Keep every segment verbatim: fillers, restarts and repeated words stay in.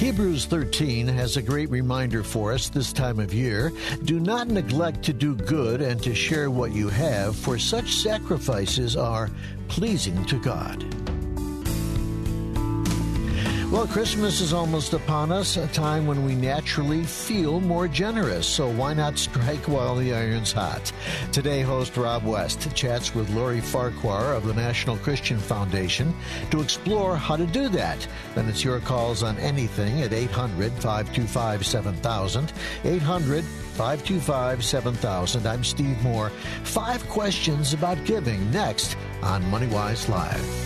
Hebrews thirteen has a great reminder for us this time of year. Do not neglect to do good and to share what you have, for such sacrifices are pleasing to God. Well, Christmas is almost upon us, a time when we naturally feel more generous, so why not strike while the iron's hot? Today, host Rob West chats with Lori Farquhar of the National Christian Foundation to explore how to do that. Then it's your calls on anything at eight hundred, five two five, seven thousand, eight hundred, five two five, seven thousand. I'm Steve Moore. Five questions about giving next on MoneyWise Live.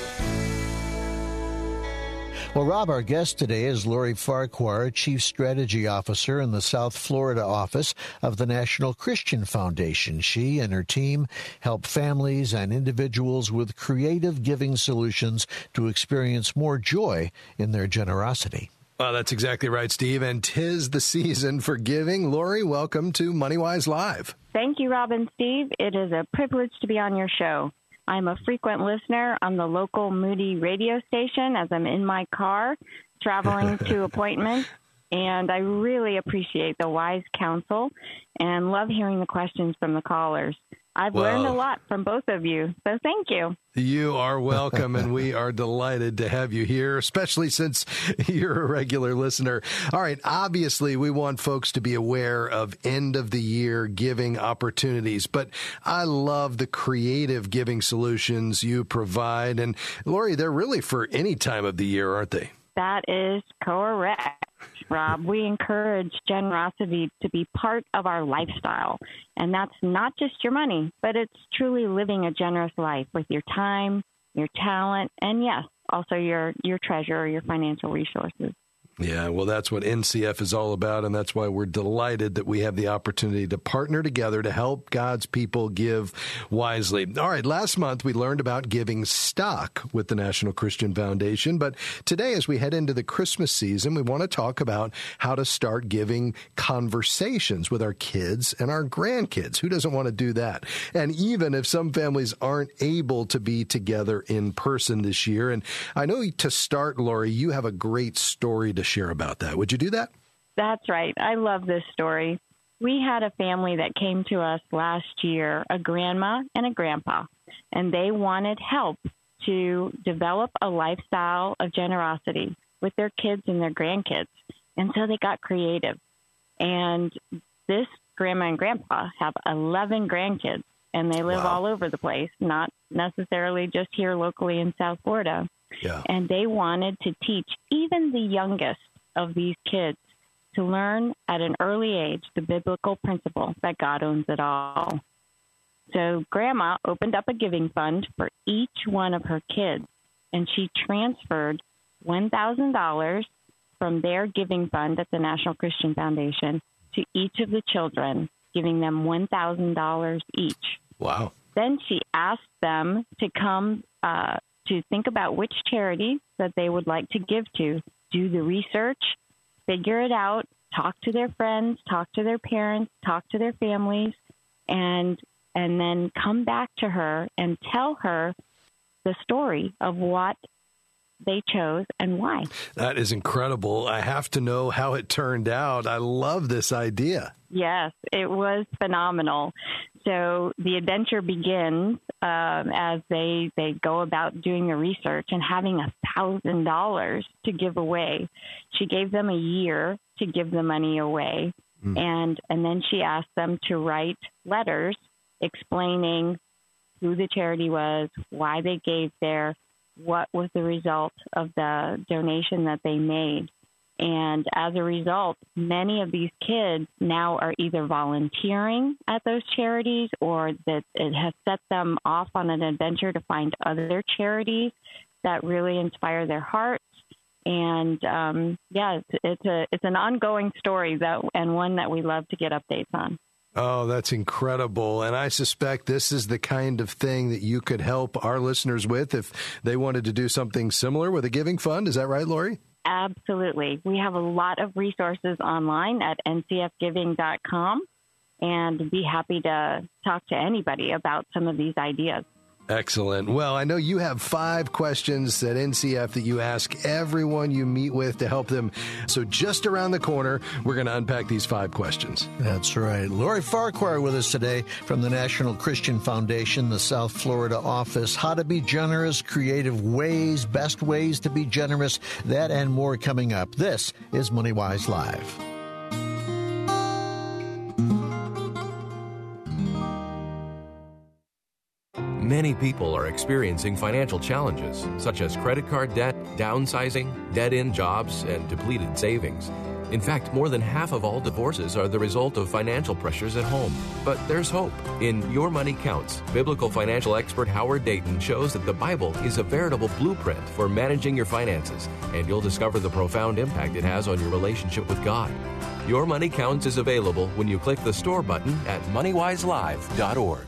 Well, Rob, our guest today is Lori Farquhar, Chief Strategy Officer in the South Florida office of the National Christian Foundation. She and her team help families and individuals with creative giving solutions to experience more joy in their generosity. Well, that's exactly right, Steve, and 'tis the season for giving. Lori, welcome to MoneyWise Live. Thank you, Rob and Steve. It is a privilege to be on your show. I'm a frequent listener on the local Moody radio station as I'm in my car traveling to appointments, and I really appreciate the wise counsel and love hearing the questions from the callers. I've well, learned a lot from both of you, so thank you. You are welcome, and we are delighted to have you here, especially since you're a regular listener. All right, obviously, we want folks to be aware of end-of-the-year giving opportunities, but I love the creative giving solutions you provide. And, Lori, they're really for any time of the year, aren't they? That is correct, Rob. We encourage generosity to be part of our lifestyle. And that's not just your money, but it's truly living a generous life with your time, your talent, and yes, also your, your treasure or your financial resources. Yeah, well, that's what N C F is all about, and that's why we're delighted that we have the opportunity to partner together to help God's people give wisely. All right, last month we learned about giving stock with the National Christian Foundation, but today as we head into the Christmas season, we want to talk about how to start giving conversations with our kids and our grandkids. Who doesn't want to do that? And even if some families aren't able to be together in person this year, and I know to start, Lori, you have a great story to share about that. Would you do that? That's right. I love this story. We had a family that came to us last year, a grandma and a grandpa, and they wanted help to develop a lifestyle of generosity with their kids and their grandkids. And so they got creative. And this grandma and grandpa have eleven grandkids, and they live wow. all over the place, not necessarily just here locally in South Florida. Yeah. And they wanted to teach even the youngest of these kids to learn at an early age the biblical principle that God owns it all. So Grandma opened up a giving fund for each one of her kids, and she transferred one thousand dollars from their giving fund at the National Christian Foundation to each of the children, giving them one thousand dollars each. Wow. Then she asked them to come uh, to think about which charity that they would like to give to, do the research, figure it out, talk to their friends, talk to their parents, talk to their families, and and then come back to her and tell her the story of what they chose and why. That is incredible. I have to know how it turned out. I love this idea. Yes, it was phenomenal. So the adventure begins um, as they, they go about doing the research and having a thousand dollars to give away. She gave them a year to give the money away, mm. and and then she asked them to write letters explaining who the charity was, why they gave there, what was the result of the donation that they made. And as a result, many of these kids now are either volunteering at those charities or that it has set them off on an adventure to find other charities that really inspire their hearts. And um, yeah, it's, it's a it's an ongoing story that and one that we love to get updates on. Oh, that's incredible. And I suspect this is the kind of thing that you could help our listeners with if they wanted to do something similar with a giving fund. Is that right, Lori? Absolutely. We have a lot of resources online at N C F giving dot com and be happy to talk to anybody about some of these ideas. Excellent. Well, I know you have five questions at N C F that you ask everyone you meet with to help them. So just around the corner, we're going to unpack these five questions. That's right. Lori Farquhar with us today from the National Christian Foundation, the South Florida office. How to be generous, creative ways, best ways to be generous, that and more coming up. This is MoneyWise Live. Many people are experiencing financial challenges, such as credit card debt, downsizing, dead-end jobs, and depleted savings. In fact, more than half of all divorces are the result of financial pressures at home. But there's hope. In Your Money Counts, biblical financial expert Howard Dayton shows that the Bible is a veritable blueprint for managing your finances, and you'll discover the profound impact it has on your relationship with God. Your Money Counts is available when you click the store button at money wise live dot org.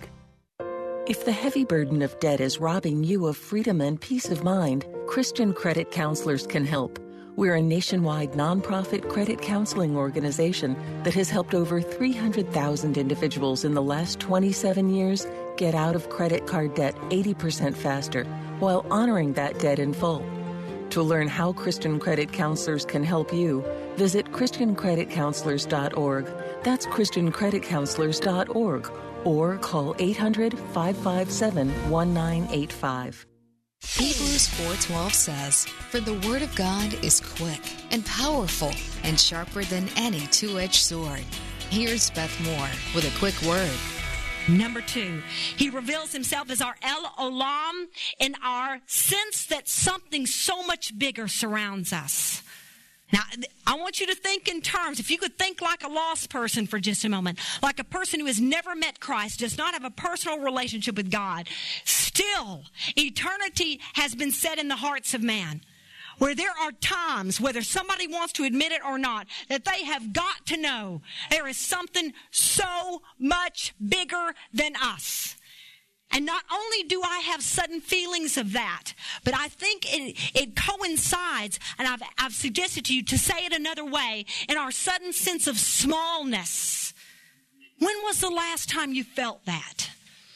If the heavy burden of debt is robbing you of freedom and peace of mind, Christian Credit Counselors can help. We're a nationwide nonprofit credit counseling organization that has helped over three hundred thousand individuals in the last twenty-seven years get out of credit card debt eighty percent faster while honoring that debt in full. To learn how Christian Credit Counselors can help you, visit christian credit counselors dot org. That's christian credit counselors dot org. Or call eight hundred, five five seven, one nine eight five. Hebrews four twelve says, "For the word of God is quick and powerful and sharper than any two-edged sword." Here's Beth Moore with a quick word. Number two, he reveals himself as our El Olam in our sense that something so much bigger surrounds us. Now, I want you to think in terms, if you could think like a lost person for just a moment, like a person who has never met Christ, does not have a personal relationship with God. Still, eternity has been set in the hearts of man, where there are times, whether somebody wants to admit it or not, that they have got to know there is something so much bigger than us. And not only do I have sudden feelings of that, but I think it, it coincides, and I've, I've suggested to you to say it another way, in our sudden sense of smallness. When was the last time you felt that?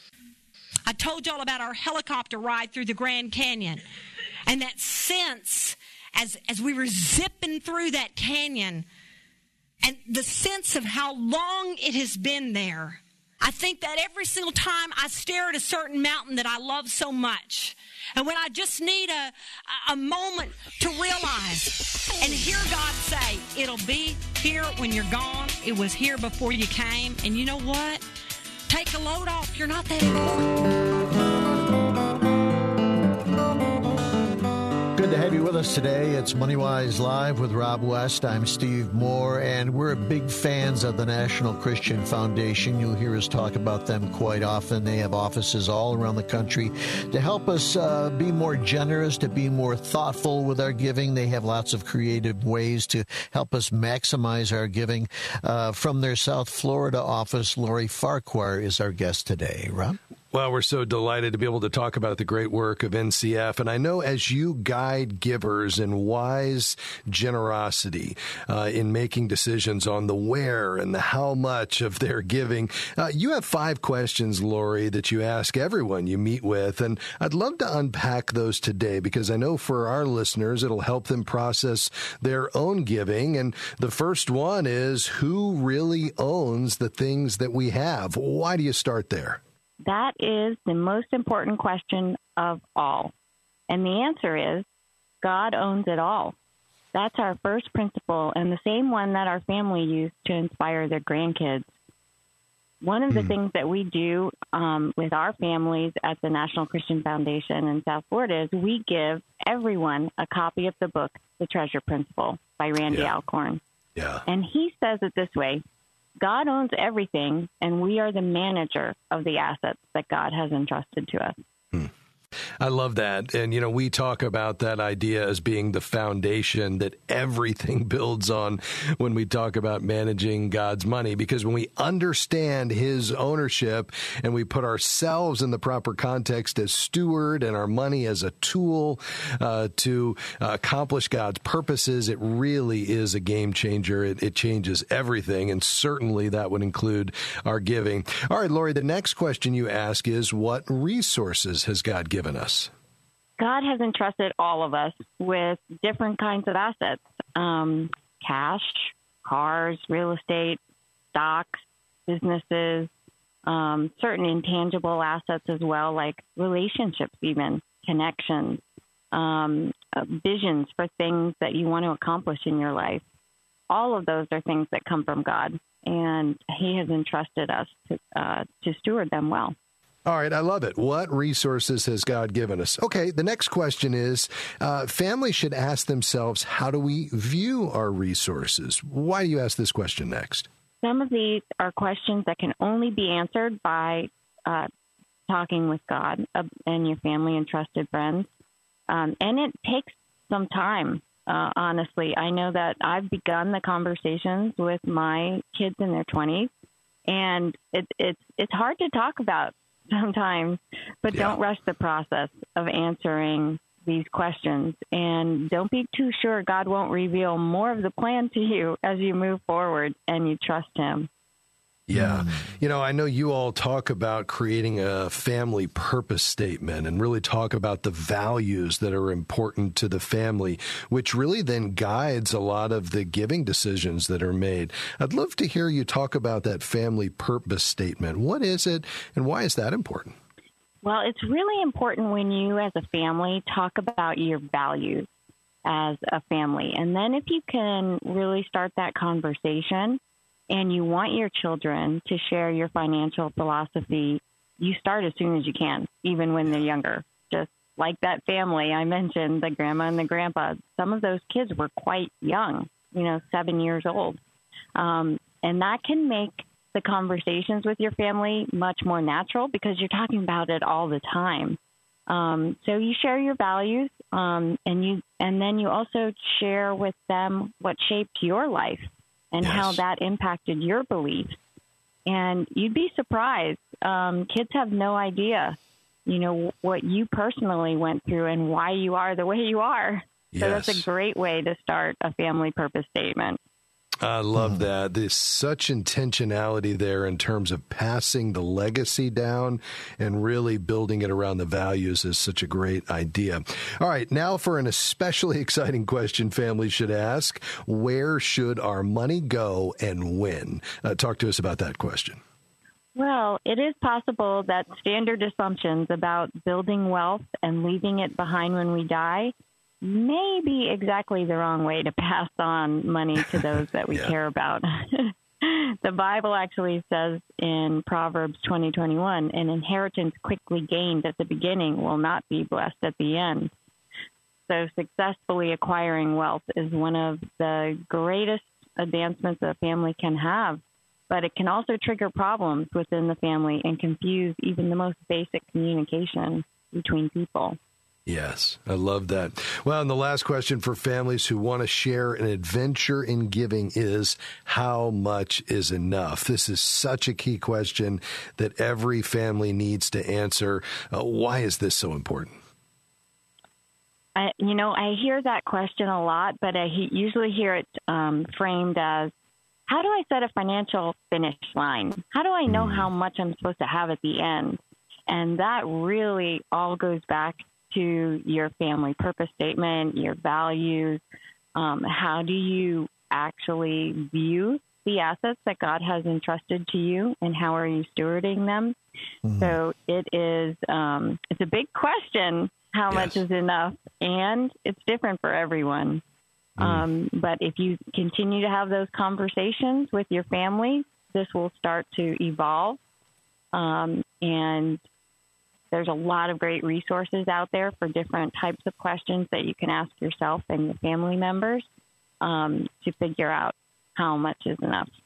I told y'all about our helicopter ride through the Grand Canyon, and that sense as, as we were zipping through that canyon, and the sense of how long it has been there. I think that every single time I stare at a certain mountain that I love so much, and when I just need a, a moment to realize and hear God say, it'll be here when you're gone. It was here before you came. And you know what? Take a load off. You're not that important. Good to have you with us today. It's MoneyWise Live with Rob West. I'm Steve Moore, and we're big fans of the National Christian Foundation. You'll hear us talk about them quite often. They have offices all around the country to help us uh, be more generous, to be more thoughtful with our giving. They have lots of creative ways to help us maximize our giving. Uh, from their South Florida office, Lori Farquhar is our guest today. Rob? Well, we're so delighted to be able to talk about the great work of N C F. And I know as you guide givers in wise generosity uh, in making decisions on the where and the how much of their giving, uh, you have five questions, Lori, that you ask everyone you meet with. And I'd love to unpack those today because I know for our listeners, it'll help them process their own giving. And the first one is, who really owns the things that we have? Why do you start there? That is the most important question of all. And the answer is, God owns it all. That's our first principle, and the same one that our family used to inspire their grandkids. One of the mm. things that we do um, with our families at the National Christian Foundation in South Florida is we give everyone a copy of the book, The Treasure Principle, by Randy yeah. Alcorn. Yeah. And he says it this way: God owns everything, and we are the manager of the assets that God has entrusted to us. Hmm. I love that. And, you know, we talk about that idea as being the foundation that everything builds on when we talk about managing God's money, because when we understand his ownership and we put ourselves in the proper context as steward and our money as a tool uh, to uh, accomplish God's purposes, it really is a game changer. It, it changes everything. And certainly that would include our giving. All right, Lori, the next question you ask is, what resources has God given us? God has entrusted all of us with different kinds of assets, um, cash, cars, real estate, stocks, businesses, um, certain intangible assets as well, like relationships even, connections, um, uh, visions for things that you want to accomplish in your life. All of those are things that come from God, and he has entrusted us to, uh, to steward them well. All right, I love it. What resources has God given us? Okay, the next question is, uh, families should ask themselves, how do we view our resources? Why do you ask this question next? Some of these are questions that can only be answered by uh, talking with God uh, and your family and trusted friends. Um, and it takes some time, uh, honestly. I know that I've begun the conversations with my kids in their twenties, and it, it's it's hard to talk about sometimes, but yeah. Don't rush the process of answering these questions, and don't be too sure God won't reveal more of the plan to you as you move forward and you trust him. Yeah. You know, I know you all talk about creating a family purpose statement and really talk about the values that are important to the family, which really then guides a lot of the giving decisions that are made. I'd love to hear you talk about that family purpose statement. What is it, and why is that important? Well, it's really important when you as a family talk about your values as a family. And then if you can really start that conversation and you want your children to share your financial philosophy, you start as soon as you can, even when they're younger. Just like that family I mentioned, the grandma and the grandpa, some of those kids were quite young, you know, seven years old. Um, and that can make the conversations with your family much more natural because you're talking about it all the time. Um, so you share your values, um, and you, and then you also share with them what shaped your life and yes. how that impacted your beliefs. And you'd be surprised. Um, kids have no idea, you know, what you personally went through and why you are the way you are. Yes. So that's a great way to start a family purpose statement. I love that. There's such intentionality there in terms of passing the legacy down and really building it around the values is such a great idea. All right, now for an especially exciting question families should ask. Where should our money go and when? Uh, talk to us about that question. Well, it is possible that standard assumptions about building wealth and leaving it behind when we die may be exactly the wrong way to pass on money to those that we yeah. care about. The Bible actually says in Proverbs twenty twenty-one, an inheritance quickly gained at the beginning will not be blessed at the end. So successfully acquiring wealth is one of the greatest advancements a family can have, but it can also trigger problems within the family and confuse even the most basic communication between people. Yes, I love that. Well, and the last question for families who want to share an adventure in giving is, how much is enough? This is such a key question that every family needs to answer. Uh, why is this so important? I, you know, I hear that question a lot, but I he, usually hear it um, framed as, how do I set a financial finish line? How do I know mm. how much I'm supposed to have at the end? And that really all goes back to your family purpose statement, your values. Um, how do you actually view the assets that God has entrusted to you, and how are you stewarding them? Mm-hmm. So it is, um, it's a big question, how yes. much is enough, and it's different for everyone. Mm. Um, but if you continue to have those conversations with your family, this will start to evolve. Um, and There's a lot of great resources out there for different types of questions that you can ask yourself and your family members um, to figure out how much is enough.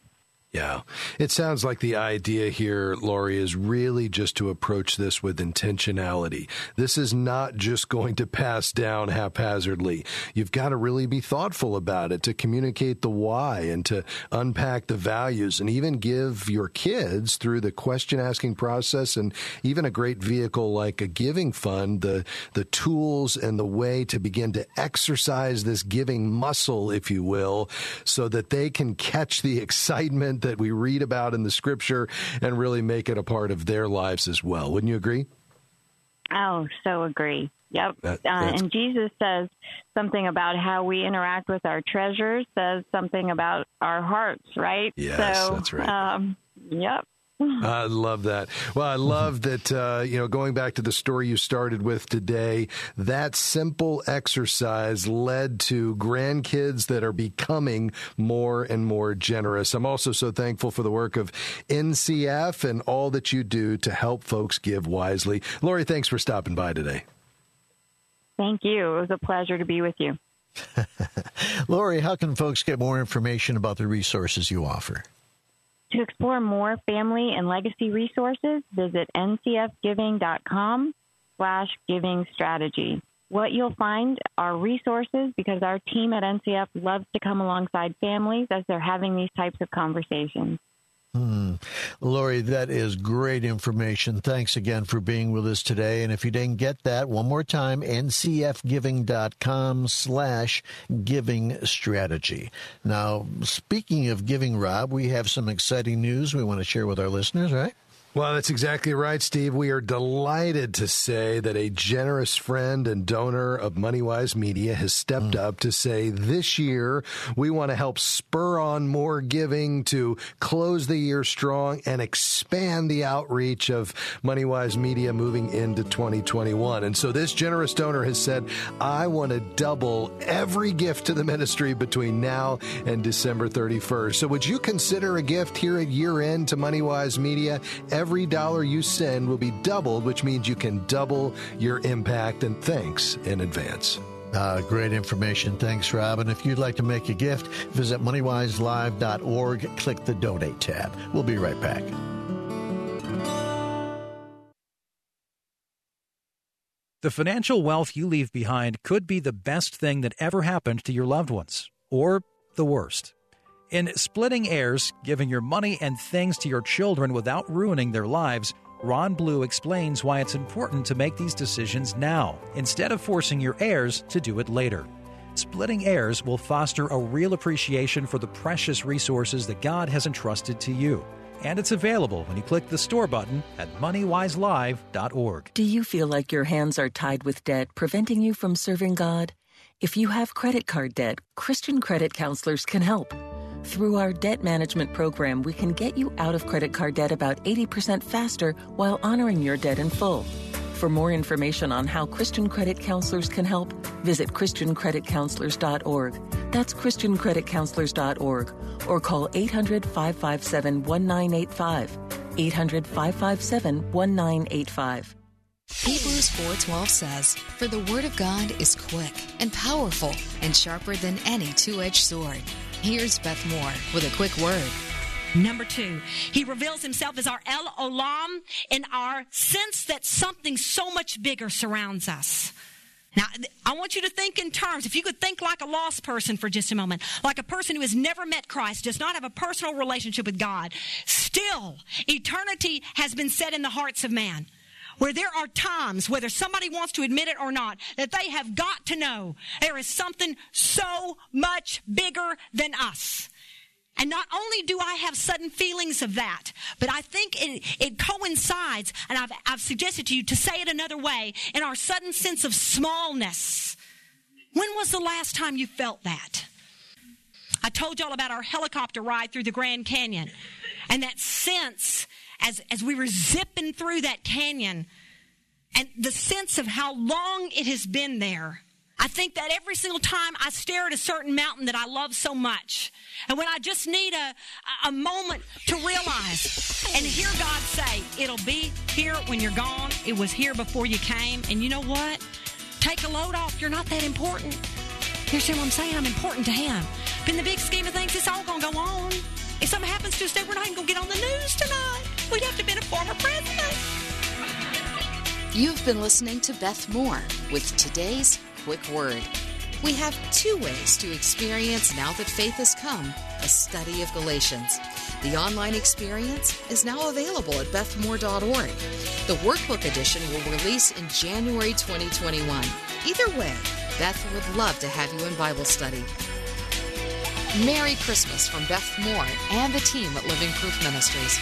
Yeah. It sounds like the idea here, Lori, is really just to approach this with intentionality. This is not just going to pass down haphazardly. You've got to really be thoughtful about it, to communicate the why and to unpack the values, and even give your kids, through the question-asking process and even a great vehicle like a giving fund, the, the tools and the way to begin to exercise this giving muscle, if you will, so that they can catch the excitement that we read about in the scripture and really make it a part of their lives as well. Wouldn't you agree? Oh, so agree. Yep. That, uh, and Jesus says something about how we interact with our treasures, says something about our hearts, right? Yes, so, that's right. Um, yep. I love that. Well, I love that, uh, you know, going back to the story you started with today, that simple exercise led to grandkids that are becoming more and more generous. I'm also so thankful for the work of N C F and all that you do to help folks give wisely. Lori, thanks for stopping by today. Thank you. It was a pleasure to be with you. Lori, how can folks get more information about the resources you offer? To explore more family and legacy resources, visit ncfgiving.com slash giving strategy. What you'll find are resources because our team at N C F loves to come alongside families as they're having these types of conversations. Hmm. Lori, that is great information. Thanks again for being with us today. And if you didn't get that, one more time, ncfgiving.com slash giving strategy. Now, speaking of giving, Rob, we have some exciting news we want to share with our listeners, right? Well, that's exactly right, Steve. We are delighted to say that a generous friend and donor of MoneyWise Media has stepped mm. up to say this year we want to help spur on more giving to close the year strong and expand the outreach of MoneyWise Media moving into twenty twenty-one. And so this generous donor has said, I want to double every gift to the ministry between now and December thirty-first. So would you consider a gift here at year end to MoneyWise Media? Every dollar you send will be doubled, which means you can double your impact. And thanks in advance. Uh, great information. Thanks, Rob. And if you'd like to make a gift, visit money wise live dot org. Click the Donate tab. We'll be right back. The financial wealth you leave behind could be the best thing that ever happened to your loved ones, or the worst. In Splitting Heirs, Giving Your Money and Things to Your Children Without Ruining Their Lives, Ron Blue explains why it's important to make these decisions now, instead of forcing your heirs to do it later. Splitting Heirs will foster a real appreciation for the precious resources that God has entrusted to you. And it's available when you click the store button at money wise live dot org. Do you feel like your hands are tied with debt, preventing you from serving God? If you have credit card debt, Christian Credit Counselors can help. Through our debt management program, we can get you out of credit card debt about eighty percent faster while honoring your debt in full. For more information on how Christian Credit Counselors can help, visit christian credit counselors dot org. That's christian credit counselors dot org. Or call eight hundred, five five seven, one nine eight five. eight hundred, five five seven, one nine eight five. Hebrews four twelve says, For the word of God is quick and powerful and sharper than any two-edged sword. Here's Beth Moore with a quick word. Number two, he reveals himself as our El Olam in our sense that something so much bigger surrounds us. Now, I want you to think in terms, if you could think like a lost person for just a moment, like a person who has never met Christ, does not have a personal relationship with God, still, eternity has been set in the hearts of man, where there are times, whether somebody wants to admit it or not, that they have got to know there is something so much bigger than us. And not only do I have sudden feelings of that, but I think it, it coincides, and I've, I've suggested to you to say it another way, in our sudden sense of smallness. When was the last time you felt that? I told y'all about our helicopter ride through the Grand Canyon, and that sense as, as we were zipping through that canyon, and the sense of how long it has been there. I think that every single time I stare at a certain mountain that I love so much, and when I just need a, a moment to realize and hear God say, it'll be here when you're gone. It was here before you came. And you know what? Take a load off. You're not that important. You see what I'm saying? I'm important to him. But in the big scheme of things, it's all going to go on. if something happens to us today, we're not even going to get on the news tonight. We'd have to have been a former president. You've been listening to Beth Moore with today's Quick Word. We have two ways to experience Now That Faith Has Come, a study of Galatians. The online experience is now available at beth moore dot org. The workbook edition will release in January twenty twenty-one. Either way, Beth would love to have you in Bible study. Merry Christmas from Beth Moore and the team at Living Proof Ministries.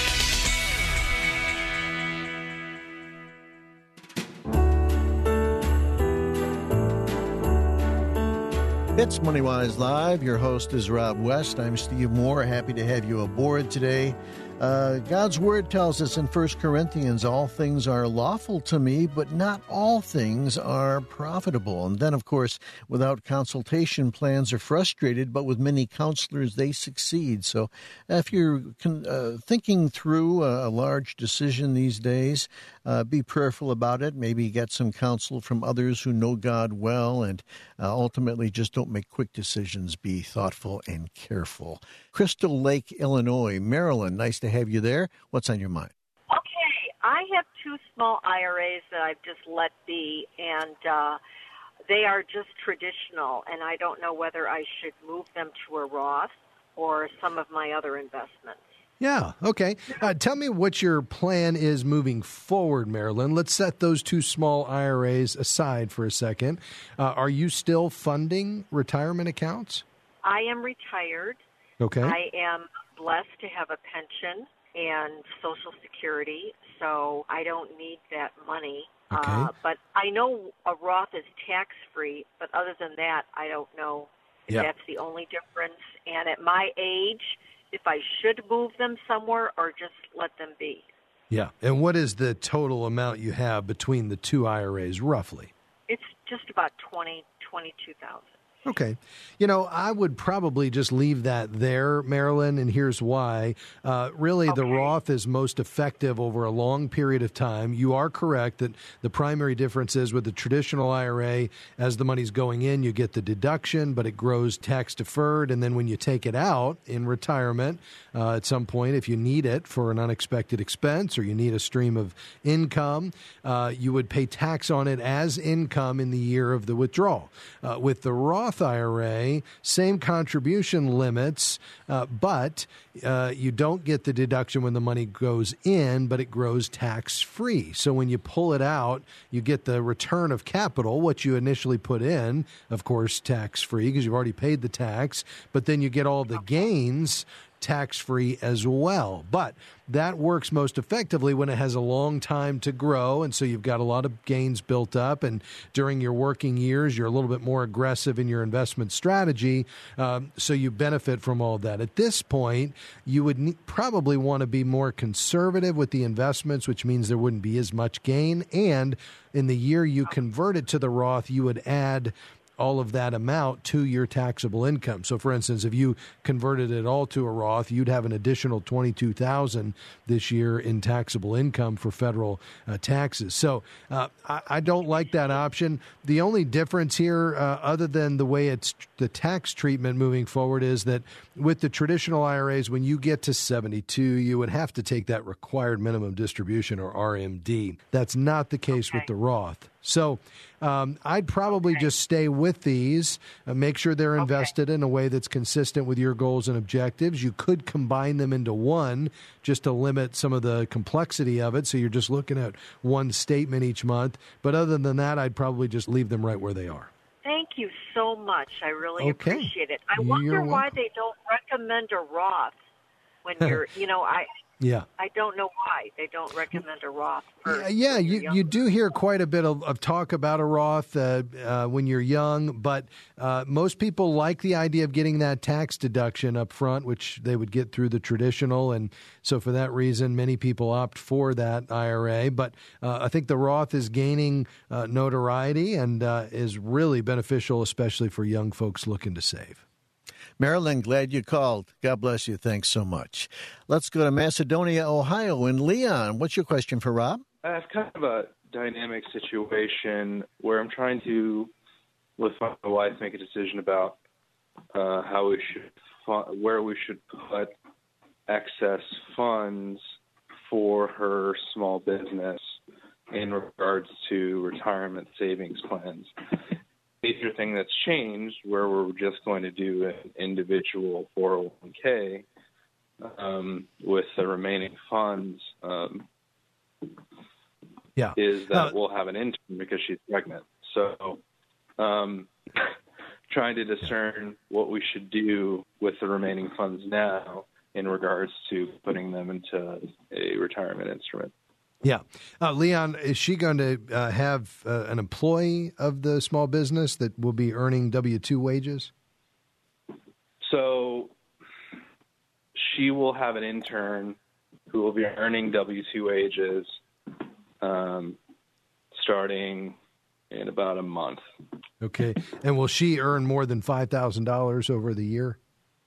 It's MoneyWise Live. Your host is Rob West. I'm Steve Moore. Happy to have you aboard today. Uh, God's Word tells us in First Corinthians, all things are lawful to me, but not all things are profitable. And then, of course, without consultation, plans are frustrated, but with many counselors, they succeed. So if you're uh, thinking through a, a large decision these days, uh, be prayerful about it. Maybe get some counsel from others who know God well, and uh, ultimately just don't make quick decisions. Be thoughtful and careful. Crystal Lake, Illinois. Marilyn, nice to have you there. What's on your mind? Okay, I have two small I R As that I've just let be, and uh, they are just traditional, and I don't know whether I should move them to a Roth or some of my other investments. Yeah, okay. Uh, tell me what your plan is moving forward, Marilyn. Let's set those two small I R As aside for a second. Uh, are you still funding retirement accounts? I am retired. Okay. I am blessed to have a pension and Social Security, so I don't need that money. Okay. Uh, but I know a Roth is tax-free, but other than that, I don't know if yeah. that's the only difference. And at my age, if I should move them somewhere or just let them be. Yeah. And what is the total amount you have between the two I R As, roughly? It's just about twenty, twenty-two thousand. Okay. You know, I would probably just leave that there, Marilyn, and here's why. Uh, really, okay. The Roth is most effective over a long period of time. You are correct that the primary difference is with the traditional I R A, as the money's going in, you get the deduction, but it grows tax deferred. And then when you take it out in retirement, uh, at some point, if you need it for an unexpected expense or you need a stream of income, uh, you would pay tax on it as income in the year of the withdrawal. Uh, with the Roth I R A, same contribution limits, uh, but uh, you don't get the deduction when the money goes in, but it grows tax-free. So when you pull it out, you get the return of capital, what you initially put in, of course, tax-free because you've already paid the tax, but then you get all the gains tax-free as well. But that works most effectively when it has a long time to grow, and so you've got a lot of gains built up, and during your working years, you're a little bit more aggressive in your investment strategy, um, so you benefit from all that. At this point, you would ne- probably want to be more conservative with the investments, which means there wouldn't be as much gain, and in the year you convert it to the Roth, you would add all of that amount to your taxable income. So, for instance, if you converted it all to a Roth, you'd have an additional twenty-two thousand dollars this year in taxable income for federal uh, taxes. So uh, I, I don't like that option. The only difference here, uh, other than the way it's the tax treatment moving forward, is that with the traditional I R As, when you get to seventy-two, you would have to take that required minimum distribution, or R M D. That's not the case okay. with the Roth. So um, I'd probably okay. just stay with these, uh, make sure they're invested okay. in a way that's consistent with your goals and objectives. You could combine them into one just to limit some of the complexity of it, so you're just looking at one statement each month. But other than that, I'd probably just leave them right where they are. Thank you so much. I really okay. appreciate it. I You're wonder welcome. why they don't recommend a Roth when you're, you know, I... Yeah. I don't know why they don't recommend a Roth. For, yeah, yeah you, you do hear quite a bit of, of talk about a Roth uh, uh, when you're young, but uh, most people like the idea of getting that tax deduction up front, which they would get through the traditional. And so for that reason, many people opt for that I R A. But uh, I think the Roth is gaining uh, notoriety and uh, is really beneficial, especially for young folks looking to save. Marilyn, glad you called. God bless you. Thanks so much. Let's go to Macedonia, Ohio. And Leon, what's your question for Rob? I have kind of a dynamic situation where I'm trying to, with my wife, make a decision about uh, how we should, where we should put excess funds for her small business in regards to retirement savings plans. Major thing that's changed, where we're just going to do an individual four oh one k um, with the remaining funds, um, yeah. is that uh, we'll have an intern because she's pregnant. So um, trying to discern what we should do with the remaining funds now in regards to putting them into a retirement instrument. Yeah. Uh, Leon, is she going to uh, have uh, an employee of the small business that will be earning W two wages? So she will have an intern who will be earning W two wages um, starting in about a month. Okay. And will she earn more than five thousand dollars over the year?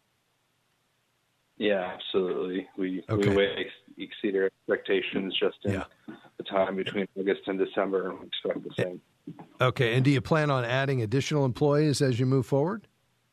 Yeah, absolutely. We okay. we way exceed our expectations just in yeah. the time between August and December, and we expect the same. Okay, and do you plan on adding additional employees as you move forward?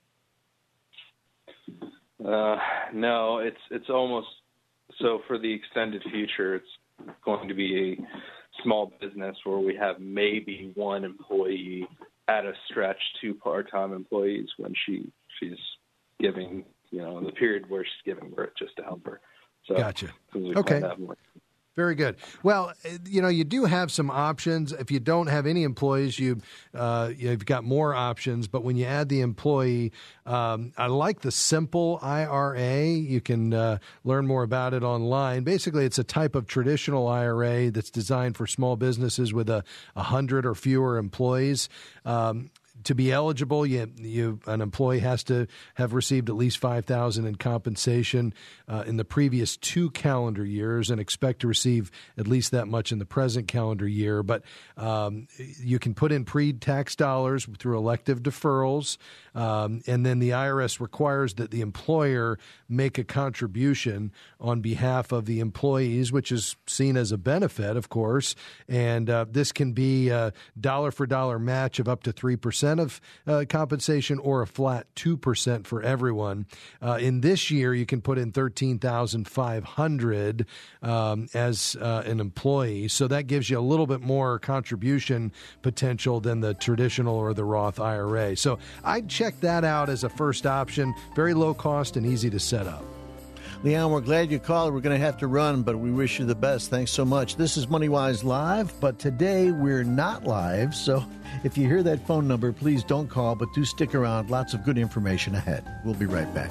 Uh, no, it's it's almost so for the extended future. It's going to be a small business where we have maybe one employee at a stretch, two part-time employees when she she's giving. You know, the period where she's giving birth, just to help her. So, gotcha. We okay. Very good. Well, you know, you do have some options. If you don't have any employees, you, uh, you've got more options. But when you add the employee, um, I like the simple I R A. You can uh, learn more about it online. Basically, it's a type of traditional I R A that's designed for small businesses with a, a hundred or fewer employees. Um, To be eligible, you, you an employee has to have received at least five thousand dollars in compensation uh, in the previous two calendar years and expect to receive at least that much in the present calendar year. But um, you can put in pre-tax dollars through elective deferrals, um, and then the I R S requires that the employer make a contribution on behalf of the employees, which is seen as a benefit, of course. And uh, this can be a dollar-for-dollar match of up to three percent of uh, compensation or a flat two percent for everyone. Uh, in this year, you can put in thirteen thousand five hundred dollars um, as uh, an employee. So that gives you a little bit more contribution potential than the traditional or the Roth I R A. So I'd check that out as a first option. Very low cost and easy to set up. Leon, we're glad you called. We're going to have to run, but we wish you the best. Thanks so much. This is MoneyWise Live, but today we're not live. So if you hear that phone number, please don't call, but do stick around. Lots of good information ahead. We'll be right back.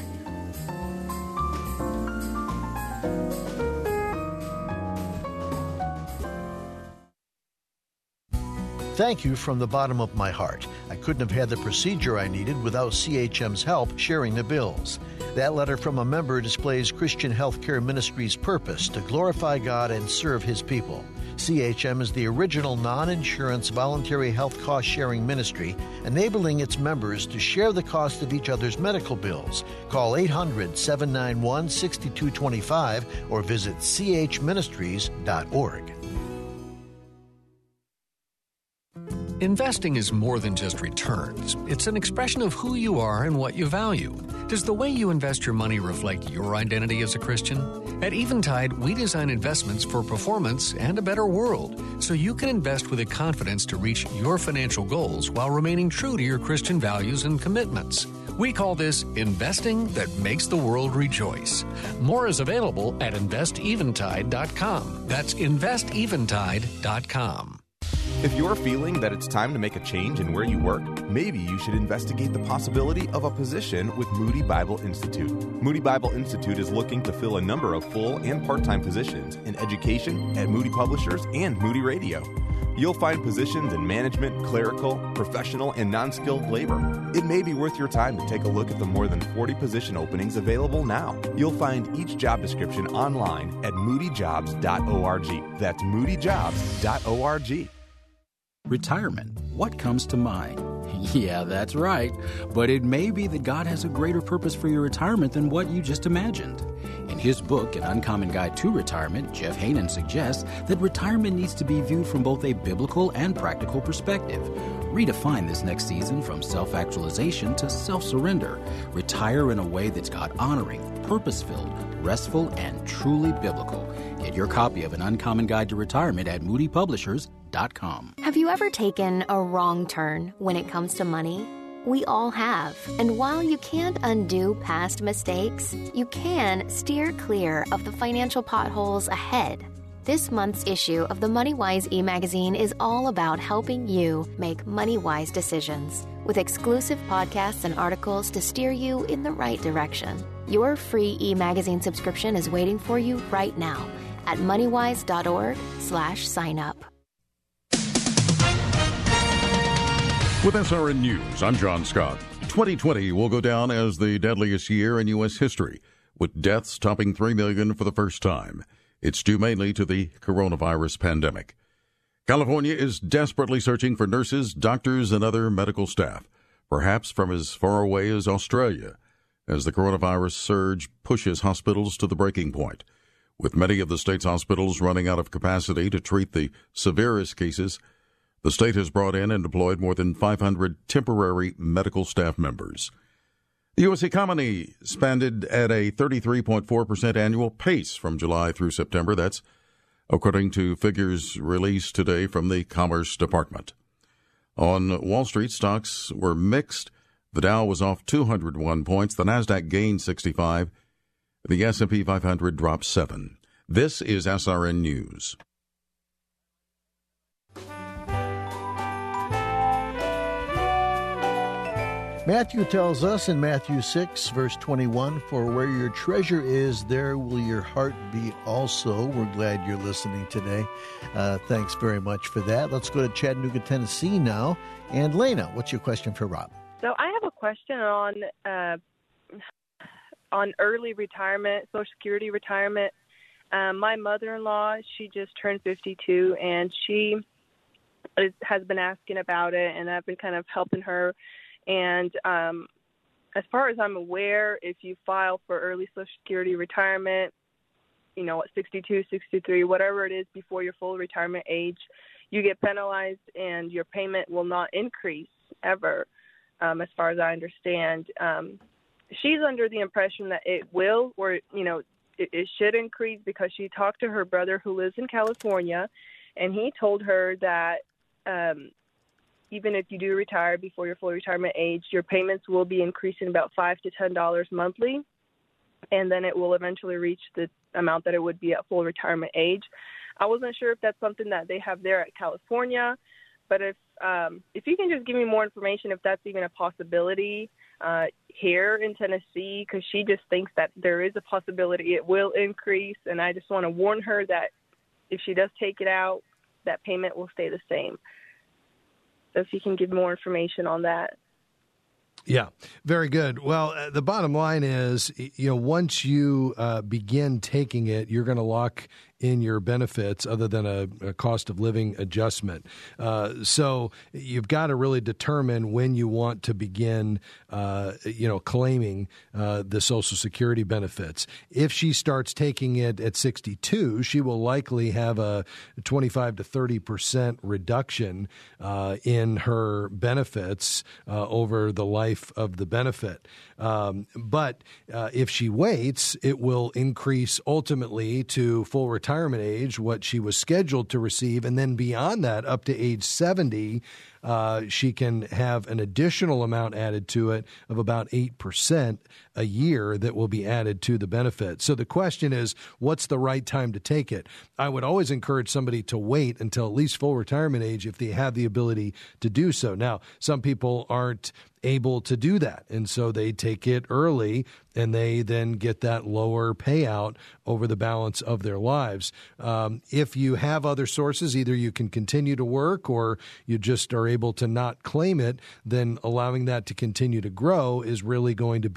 Thank you from the bottom of my heart. I couldn't have had the procedure I needed without C H M's help sharing the bills. That letter from a member displays Christian Healthcare Ministries' purpose to glorify God and serve His people. C H M is the original non-insurance voluntary health cost-sharing ministry, enabling its members to share the cost of each other's medical bills. Call eight hundred, seven nine one, six two two five or visit c h ministries dot org. Investing is more than just returns. It's an expression of who you are and what you value. Does the way you invest your money reflect your identity as a Christian? At Eventide, we design investments for performance and a better world, so you can invest with the confidence to reach your financial goals while remaining true to your Christian values and commitments. We call this investing that makes the world rejoice. More is available at invest eventide dot com. That's invest eventide dot com. If you're feeling that it's time to make a change in where you work, maybe you should investigate the possibility of a position with Moody Bible Institute. Moody Bible Institute is looking to fill a number of full and part-time positions in education at Moody Publishers and Moody Radio. You'll find positions in management, clerical, professional, and non-skilled labor. It may be worth your time to take a look at the more than forty position openings available now. You'll find each job description online at moody jobs dot org. That's moody jobs dot org. Retirement. What comes to mind? Yeah, that's right. But it may be that God has a greater purpose for your retirement than what you just imagined. In his book, An Uncommon Guide to Retirement, Jeff Haanen suggests that retirement needs to be viewed from both a biblical and practical perspective. Redefine this next season from self-actualization to self-surrender. Retire in a way that's God-honoring, purpose-filled, restful, and truly biblical. Get your copy of An Uncommon Guide to Retirement at moody publishers dot com. Have you ever taken a wrong turn when it comes to money? We all have. And while you can't undo past mistakes, you can steer clear of the financial potholes ahead. This month's issue of the MoneyWise e-magazine is all about helping you make money-wise decisions, with exclusive podcasts and articles to steer you in the right direction. Your free e-magazine subscription is waiting for you right now at moneywise.org slash sign up. With S R N News, I'm John Scott. twenty twenty will go down as the deadliest year in U S history, with deaths topping three million for the first time. It's due mainly to the coronavirus pandemic. California is desperately searching for nurses, doctors, and other medical staff, perhaps from as far away as Australia, as the coronavirus surge pushes hospitals to the breaking point. With many of the state's hospitals running out of capacity to treat the severest cases, the state has brought in and deployed more than five hundred temporary medical staff members. The U S economy expanded at a thirty-three point four percent annual pace from July through September. That's according to figures released today from the Commerce Department. On Wall Street, stocks were mixed. The Dow was off two hundred one points. The Nasdaq gained sixty-five. The S and P five hundred dropped seven. This is S R N News. Matthew tells us in Matthew six, verse twenty-one, for where your treasure is, there will your heart be also. We're glad you're listening today. Uh, thanks very much for that. Let's go to Chattanooga, Tennessee now. And Lena, what's your question for Rob? So I have a question on uh, on early retirement, Social Security retirement. Um, my mother-in-law, she just turned fifty-two, and she is, has been asking about it, and I've been kind of helping her. And um, as far as I'm aware, if you file for early Social Security retirement, you know, at sixty-two, sixty-three, whatever it is before your full retirement age, you get penalized and your payment will not increase ever, um, as far as I understand. Um, she's under the impression that it will, or, you know, it, it should increase because she talked to her brother who lives in California, and he told her that um, even if you do retire before your full retirement age, your payments will be increasing about five to ten dollars monthly, and then it will eventually reach the amount that it would be at full retirement age. I wasn't sure if that's something that they have there at California, but if um, if you can just give me more information, if that's even a possibility uh, here in Tennessee, because she just thinks that there is a possibility it will increase, and I just want to warn her that if she does take it out, that payment will stay the same. So if you can give more information on that. Yeah, very good. Well, uh, the bottom line is, you know, once you uh, begin taking it, you're going to lock in your benefits other than a, a cost of living adjustment. Uh, so you've got to really determine when you want to begin, uh, you know, claiming uh, the Social Security benefits. If she starts taking it at sixty-two, she will likely have a twenty-five to thirty percent reduction uh, in her benefits uh, over the life of the benefit. Um, but uh, if she waits, it will increase ultimately to full retirement age, what she was scheduled to receive. And then beyond that, up to age seventy, uh, she can have an additional amount added to it of about eight percent a year that will be added to the benefit. So the question is, what's the right time to take it? I would always encourage somebody to wait until at least full retirement age if they have the ability to do so. Now, some people aren't able to do that, and so they take it early, and they then get that lower payout over the balance of their lives. Um, if you have other sources, either you can continue to work or you just are able to not claim it, then allowing that to continue to grow is really going to be a benefit.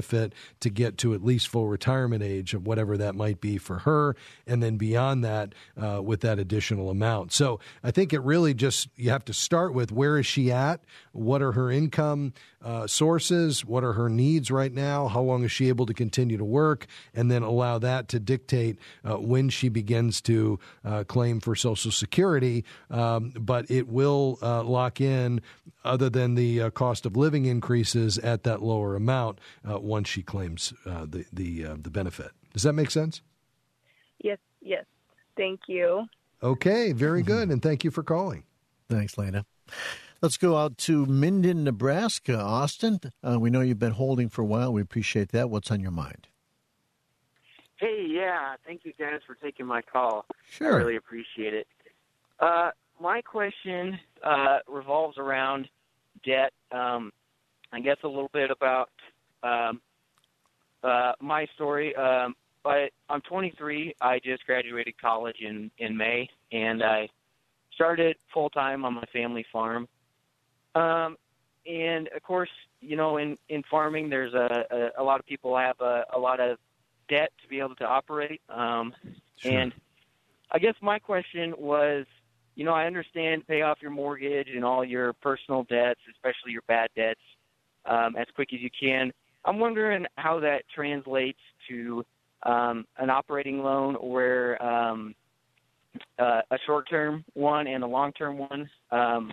benefit to get to at least full retirement age of whatever that might be for her, and then beyond that uh, with that additional amount. So I think it really just, you have to start with where is she at, what are her income uh, sources, what are her needs right now, how long is she able to continue to work, and then allow that to dictate uh, when she begins to uh, claim for Social Security. Um, but it will uh, lock in, other than the uh, cost of living increases, at that lower amount uh, once she claims uh, the the uh, the benefit. Does that make sense? Yes, yes. Thank you. Okay, very good, and thank you for calling. Thanks, Lena. Let's go out to Minden, Nebraska. Austin, uh, we know you've been holding for a while. We appreciate that. What's on your mind? Hey, yeah, thank you guys for taking my call. Sure. I really appreciate it. Uh, my question uh, revolves around debt. Um, I guess a little bit about um, uh, my story. Um, but I'm twenty-three. I just graduated college in, in May, and I started full-time on my family farm. Um, and, of course, you know, in, in farming, there's a, a, a lot of people have a, a lot of debt to be able to operate. Um, Sure. And I guess my question was, you know, I understand pay off your mortgage and all your personal debts, especially your bad debts, um, as quick as you can. I'm wondering how that translates to um, an operating loan, where um, uh, a short-term one and a long-term one, um,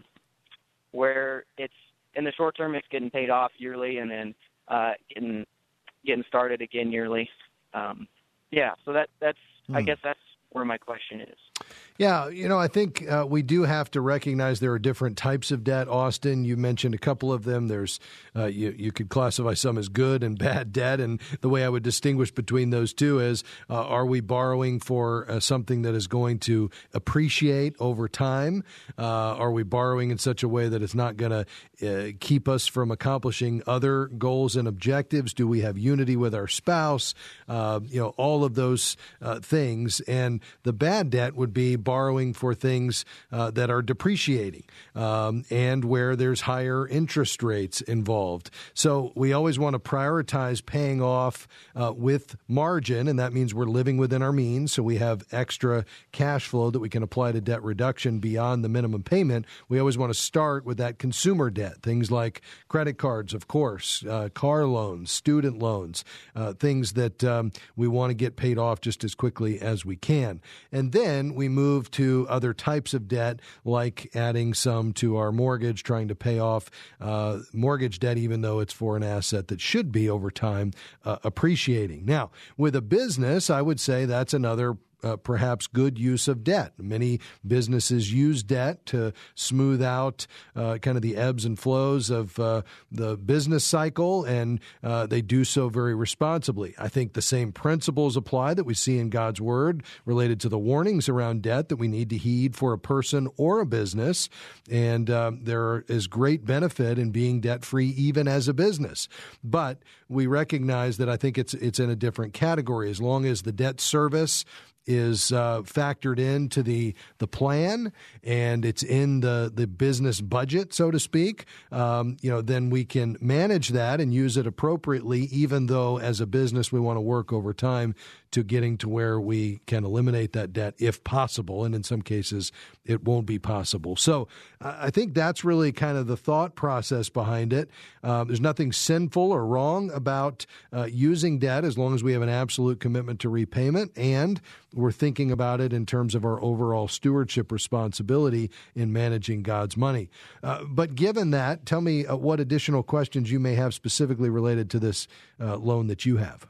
where it's in the short term it's getting paid off yearly, and then uh, getting getting started again yearly. Um, yeah, so that that's Hmm. I guess that's where my question is. Yeah, you know, I think uh, we do have to recognize there are different types of debt. Austin, you mentioned a couple of them. There's uh, you, you could classify some as good and bad debt, and the way I would distinguish between those two is, uh, are we borrowing for uh, something that is going to appreciate over time? Uh, are we borrowing in such a way that it's not going to uh, keep us from accomplishing other goals and objectives? Do we have unity with our spouse? Uh, you know, all of those uh, things. And the bad debt would be borrowing for things uh, that are depreciating um, and where there's higher interest rates involved. So we always want to prioritize paying off uh, with margin, and that means we're living within our means, so we have extra cash flow that we can apply to debt reduction beyond the minimum payment. We always want to start with that consumer debt, things like credit cards, of course, uh, car loans, student loans, uh, things that um, we want to get paid off just as quickly as we can. And then we move to other types of debt, like adding some to our mortgage, trying to pay off uh, mortgage debt, even though it's for an asset that should be over time uh, appreciating. Now, with a business, I would say that's another Uh, perhaps good use of debt. Many businesses use debt to smooth out uh, kind of the ebbs and flows of uh, the business cycle, and uh, they do so very responsibly. I think the same principles apply that we see in God's Word related to the warnings around debt that we need to heed for a person or a business, and um, there is great benefit in being debt-free even as a business. But we recognize that I think it's it's in a different category. As long as the debt service is uh, factored into the the plan and it's in the, the business budget, so to speak, um, you know, then we can manage that and use it appropriately, even though as a business we want to work over time to getting to where we can eliminate that debt if possible. And in some cases, it won't be possible. So I think that's really kind of the thought process behind it. Um, there's nothing sinful or wrong about uh, using debt as long as we have an absolute commitment to repayment, and we're thinking about it in terms of our overall stewardship responsibility in managing God's money. Uh, but given that, tell me uh, what additional questions you may have specifically related to this uh, loan that you have.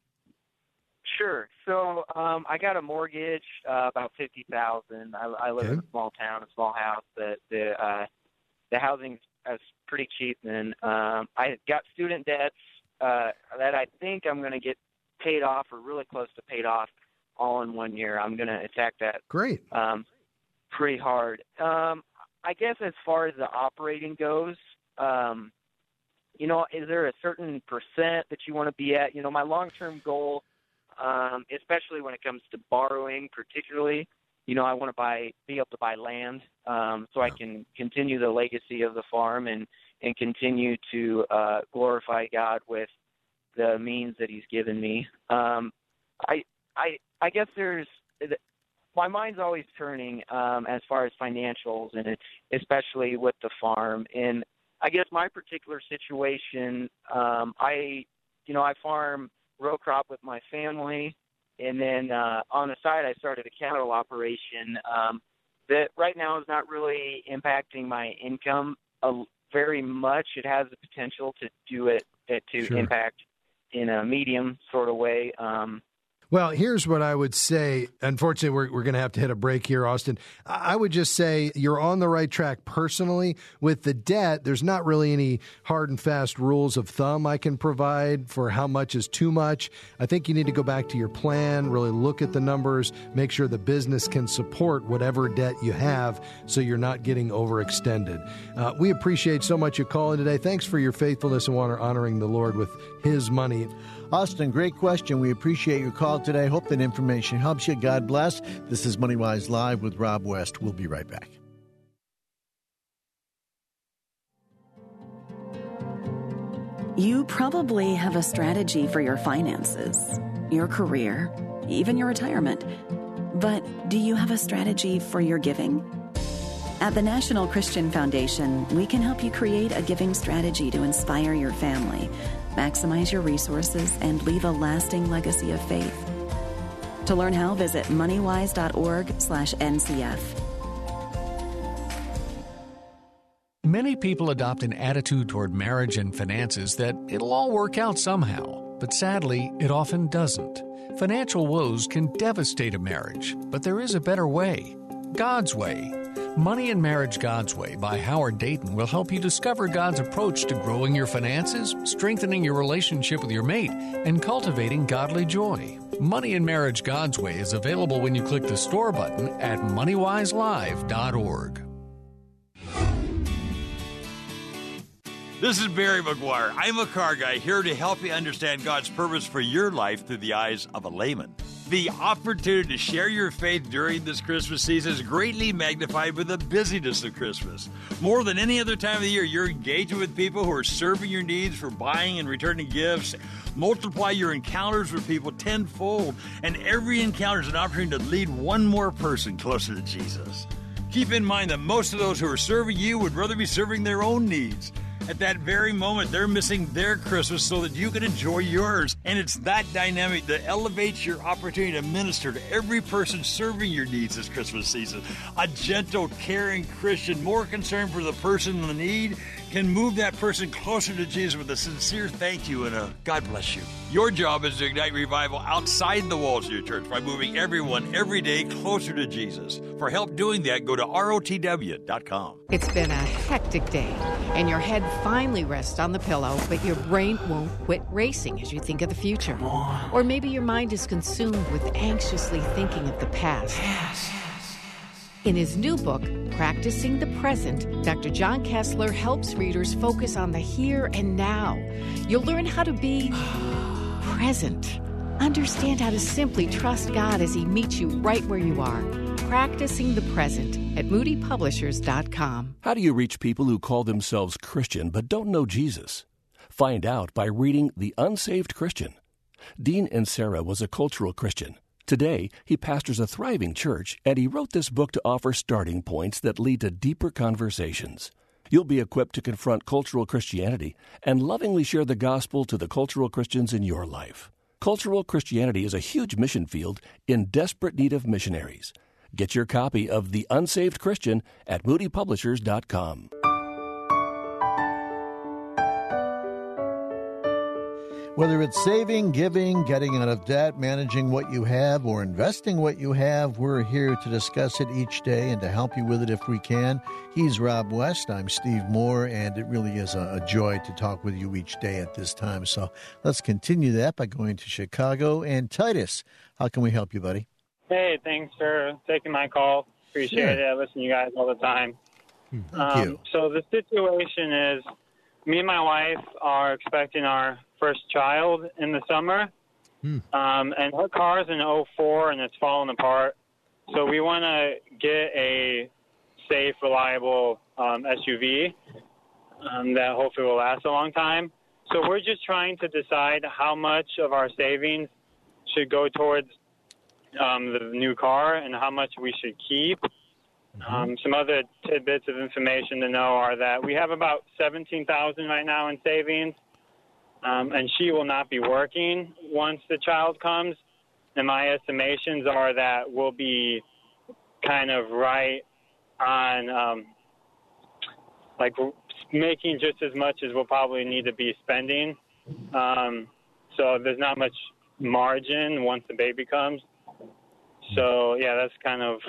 Sure. So um, I got a mortgage, uh, about fifty thousand. I, I live Okay. in a small town, a small house. The the uh, the housing is pretty cheap, and um, I got student debts uh, that I think I'm going to get paid off, or really close to paid off, all in one year. I'm going to attack that. Great. Um, pretty hard. Um, I guess as far as the operating goes, um, you know, is there a certain percent that you want to be at? You know, my long-term goal. Um, especially when it comes to borrowing, particularly, you know, I want to buy, be able to buy land, um, so I can continue the legacy of the farm and, and continue to uh, glorify God with the means that he's given me. Um, I, I, I guess there's my mind's always turning um, as far as financials, and it, especially with the farm. And I guess my particular situation, um, I, you know, I farm row crop with my family, and then uh, on the side, I started a cattle operation um, that right now is not really impacting my income uh, very much. It has the potential to do it, it to Sure. impact in a medium sort of way. Um, Well, here's what I would say. Unfortunately, we're, we're going to have to hit a break here, Austin. I would just say you're on the right track personally. With the debt, there's not really any hard and fast rules of thumb I can provide for how much is too much. I think you need to go back to your plan, really look at the numbers, make sure the business can support whatever debt you have so you're not getting overextended. Uh, we appreciate so much you calling today. Thanks for your faithfulness and honoring the Lord with his money. Austin, great question. We appreciate your call today. Hope that information helps you. God bless. This is MoneyWise Live with Rob West. We'll be right back. You probably have a strategy for your finances, your career, even your retirement. But do you have a strategy for your giving? At the National Christian Foundation, we can help you create a giving strategy to inspire your family, maximize your resources, and leave a lasting legacy of faith. To learn how, visit moneywise.org slash NCF. Many people adopt an attitude toward marriage and finances that it'll all work out somehow, but sadly, it often doesn't. Financial woes can devastate a marriage, but there is a better way. God's Way. Money and Marriage God's Way by Howard Dayton will help you discover God's approach to growing your finances, strengthening your relationship with your mate, and cultivating godly joy. Money and Marriage God's Way is available when you click the store button at money wise live dot org. This is Barry McGuire. I'm a car guy here to help you understand God's purpose for your life through the eyes of a layman. The opportunity to share your faith during this Christmas season is greatly magnified by the busyness of Christmas. More than any other time of the year, you're engaging with people who are serving your needs for buying and returning gifts. Multiply your encounters with people tenfold, and every encounter is an opportunity to lead one more person closer to Jesus. Keep in mind that most of those who are serving you would rather be serving their own needs. At that very moment, they're missing their Christmas so that you can enjoy yours. And it's that dynamic that elevates your opportunity to minister to every person serving your needs this Christmas season. A gentle, caring Christian, more concerned for the person in need, can move that person closer to Jesus with a sincere thank you and a God bless you. Your job is to ignite revival outside the walls of your church by moving everyone every day closer to Jesus. For help doing that, go to R O T W dot com. It's been a hectic day, and your head finally rests on the pillow, but your brain won't quit racing as you think of the future. Or maybe your mind is consumed with anxiously thinking of the past. Yes. In his new book, Practicing the Present, Doctor John Kessler helps readers focus on the here and now. You'll learn how to be present. Understand how to simply trust God as He meets you right where you are. Practicing the Present at moody publishers dot com. How do you reach people who call themselves Christian but don't know Jesus? Find out by reading The Unsaved Christian. Dean Insera was a cultural Christian. Today, he pastors a thriving church, and he wrote this book to offer starting points that lead to deeper conversations. You'll be equipped to confront cultural Christianity and lovingly share the gospel to the cultural Christians in your life. Cultural Christianity is a huge mission field in desperate need of missionaries. Get your copy of The Unsaved Christian at moody publishers dot com. Whether it's saving, giving, getting out of debt, managing what you have, or investing what you have, we're here to discuss it each day and to help you with it if we can. He's Rob West. I'm Steve Moore, and it really is a, a joy to talk with you each day at this time. So let's continue that by going to Chicago. And Titus, how can we help you, buddy? Hey, thanks for taking my call. Appreciate Sure. it. I listen to you guys all the time. Thank um, you. So the situation is, me and my wife are expecting our first child in the summer, Hmm. um, and her car's an oh four and it's falling apart. So we want to get a safe, reliable um, S U V um, that hopefully will last a long time. So we're just trying to decide how much of our savings should go towards um, the new car and how much we should keep. Mm-hmm. Um, some other tidbits of information to know are that we have about seventeen thousand dollars right now in savings, um, and she will not be working once the child comes. And my estimations are that we'll be kind of right on, um, like, making just as much as we'll probably need to be spending. Um, so there's not much margin once the baby comes. So, yeah, that's kind of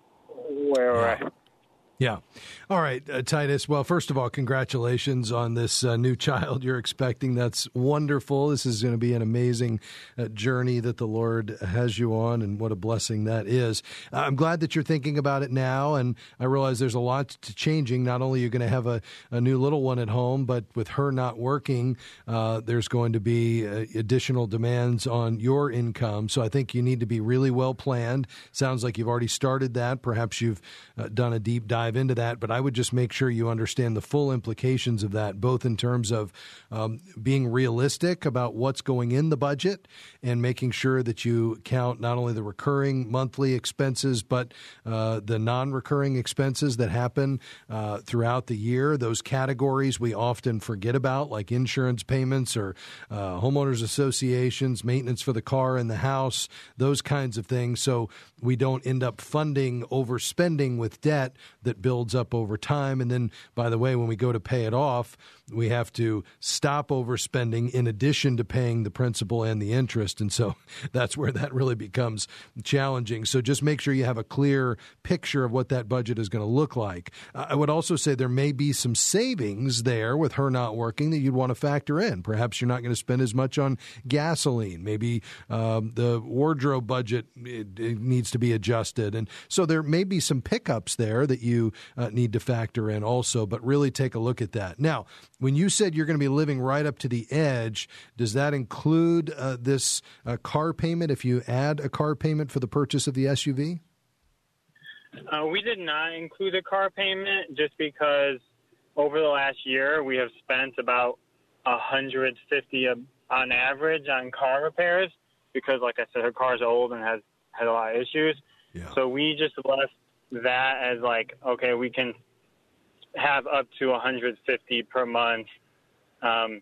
where we're at. Yeah. All right, uh, Titus. Well, first of all, congratulations on this uh, new child you're expecting. That's wonderful. This is going to be an amazing uh, journey that the Lord has you on, and what a blessing that is. Uh, I'm glad that you're thinking about it now, and I realize there's a lot to changing. Not only are you going to have a, a new little one at home, but with her not working, uh, there's going to be uh, additional demands on your income. So I think you need to be really well planned. Sounds like you've already started that. Perhaps you've uh, done a deep dive into that, but I would just make sure you understand the full implications of that, both in terms of um, being realistic about what's going in the budget and making sure that you count not only the recurring monthly expenses, but uh, the non-recurring expenses that happen uh, throughout the year. Those categories we often forget about, like insurance payments or uh, homeowners associations, maintenance for the car and the house, those kinds of things. So we don't end up funding overspending with debt that builds up over time. And then, by the way, when we go to pay it off, we have to stop overspending in addition to paying the principal and the interest. And so that's where that really becomes challenging. So just make sure you have a clear picture of what that budget is going to look like. I would also say there may be some savings there with her not working that you'd want to factor in. Perhaps you're not going to spend as much on gasoline. Maybe um, the wardrobe budget it, it needs to be adjusted. And so there may be some pickups there that you uh, need to factor in also, but really take a look at that. Now, when you said you're going to be living right up to the edge, does that include uh, this uh, car payment if you add a car payment for the purchase of the S U V? Uh, we did not include a car payment just because over the last year we have spent about one hundred fifty dollars on average on car repairs because, like I said, her car's old and has had a lot of issues. Yeah. So we just left that as like, okay, we can have up to one hundred fifty per month um,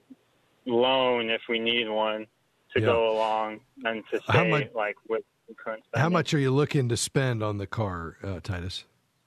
loan if we need one to Yeah. go along and to How stay much- like with the current spending. How much are you looking to spend on the car, uh, Titus?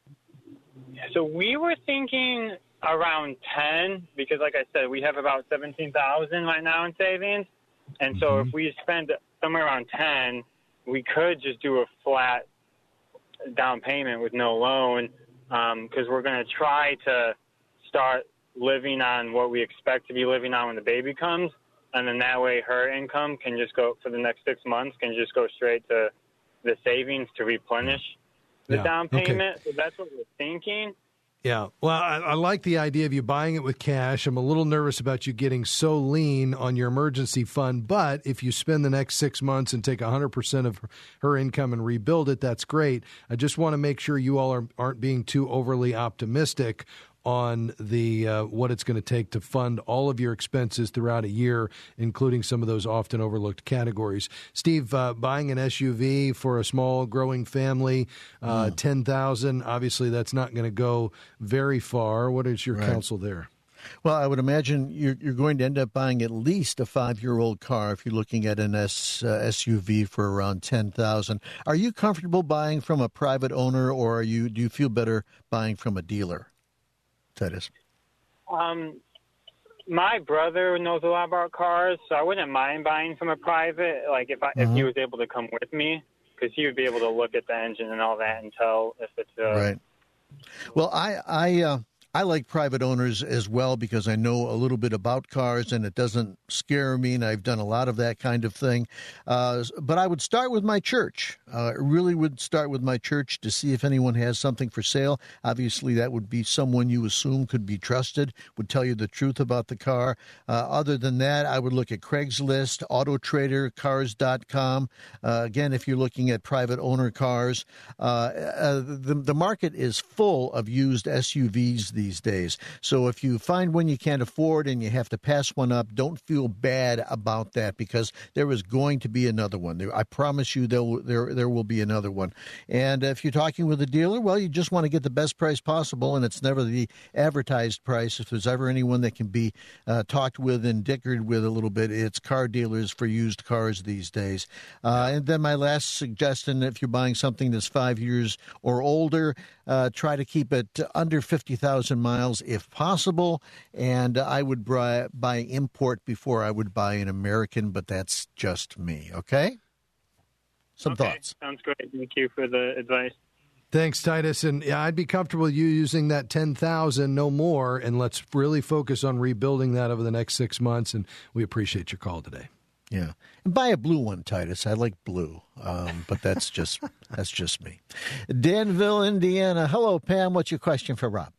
So we were thinking around ten because, like I said, we have about seventeen thousand right now in savings, and so Mm-hmm. if we spend somewhere around ten, we could just do a flat down payment with no loan because um, we're going to try to start living on what we expect to be living on when the baby comes, and then that way her income can just go for the next six months can just go straight to the savings to replenish the Yeah, down okay. payment. So that's what we're thinking. Yeah. Well, I, I like the idea of you buying it with cash. I'm a little nervous about you getting so lean on your emergency fund. But if you spend the next six months and take one hundred percent of her income and rebuild it, that's great. I just want to make sure you all are, aren't being too overly optimistic on the uh, what it's going to take to fund all of your expenses throughout a year, including some of those often overlooked categories. Steve, uh, buying an S U V for a small growing family, uh, Mm. ten thousand dollars, obviously that's not going to go very far. What is your Right. counsel there? Well, I would imagine you're, you're going to end up buying at least a five-year-old car if you're looking at an S, uh, S U V for around ten thousand dollars. Are you comfortable buying from a private owner, or are you do you feel better buying from a dealer, Titus? Um, my brother knows a lot about cars, so I wouldn't mind buying from a private, like if I, if he Mhm. was able to come with me, because he would be able to look at the engine and all that and tell if it's uh, Right. Well, I I uh, I like private owners as well because I know a little bit about cars and it doesn't scare me, and I've done a lot of that kind of thing. Uh, but I would start with my church. Uh, I really would start with my church to see if anyone has something for sale. Obviously, that would be someone you assume could be trusted, would tell you the truth about the car. Uh, other than that, I would look at Craigslist, Auto Trader, Cars dot com. Uh, again, if you're looking at private owner cars, uh, uh, the, the market is full of used S U Vs these these days. So if you find one you can't afford and you have to pass one up, don't feel bad about that, because there is going to be another one. There, I promise you there will, there, there will be another one. And if you're talking with a dealer, well, you just want to get the best price possible, and it's never the advertised price. If there's ever anyone that can be uh, talked with and dickered with a little bit, it's car dealers for used cars these days. Uh, and then my last suggestion, if you're buying something that's five years or older, uh, try to keep it under fifty thousand miles if possible. And I would buy, buy import before I would buy an American, but that's just me, okay? Some okay, thoughts. Sounds great. Thank you for the advice. Thanks, Titus. And yeah, I'd be comfortable you using that ten thousand, no more, and let's really focus on rebuilding that over the next six months. And we appreciate your call today. Yeah, and buy a blue one, Titus. I like blue, um, but that's just that's just me. Danville, Indiana. Hello, Pam. What's your question for Rob?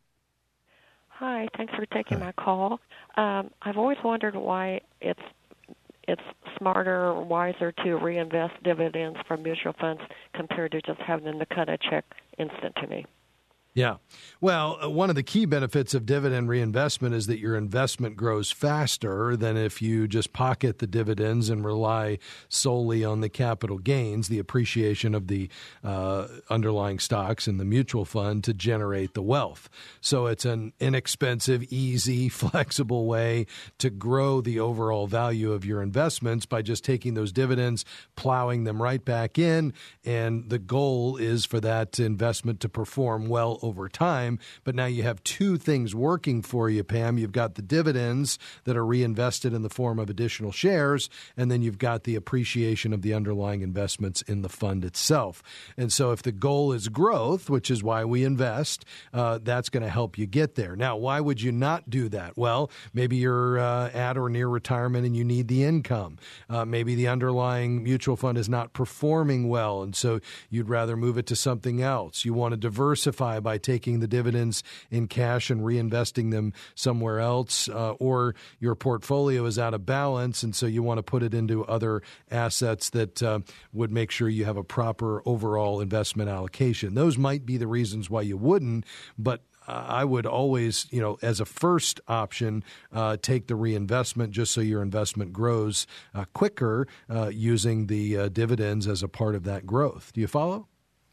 Hi. Thanks for taking my call. Um, I've always wondered why it's it's smarter or wiser to reinvest dividends from mutual funds compared to just having them to cut a check instant to me. Yeah. Well, one of the key benefits of dividend reinvestment is that your investment grows faster than if you just pocket the dividends and rely solely on the capital gains, the appreciation of the uh, underlying stocks in the mutual fund to generate the wealth. So it's an inexpensive, easy, flexible way to grow the overall value of your investments by just taking those dividends, plowing them right back in. And the goal is for that investment to perform well over time. But now you have two things working for you, Pam. You've got the dividends that are reinvested in the form of additional shares, and then you've got the appreciation of the underlying investments in the fund itself. And so if the goal is growth, which is why we invest, uh, that's going to help you get there. Now, why would you not do that? Well, maybe you're uh, at or near retirement and you need the income. Uh, maybe the underlying mutual fund is not performing well, and so you'd rather move it to something else. You want to diversify by taking the dividends in cash and reinvesting them somewhere else, uh, or your portfolio is out of balance, and so you want to put it into other assets that uh, would make sure you have a proper overall investment allocation. Those might be the reasons why you wouldn't, but I would always, you know, as a first option, uh, take the reinvestment just so your investment grows uh, quicker uh, using the uh, dividends as a part of that growth. Do you follow?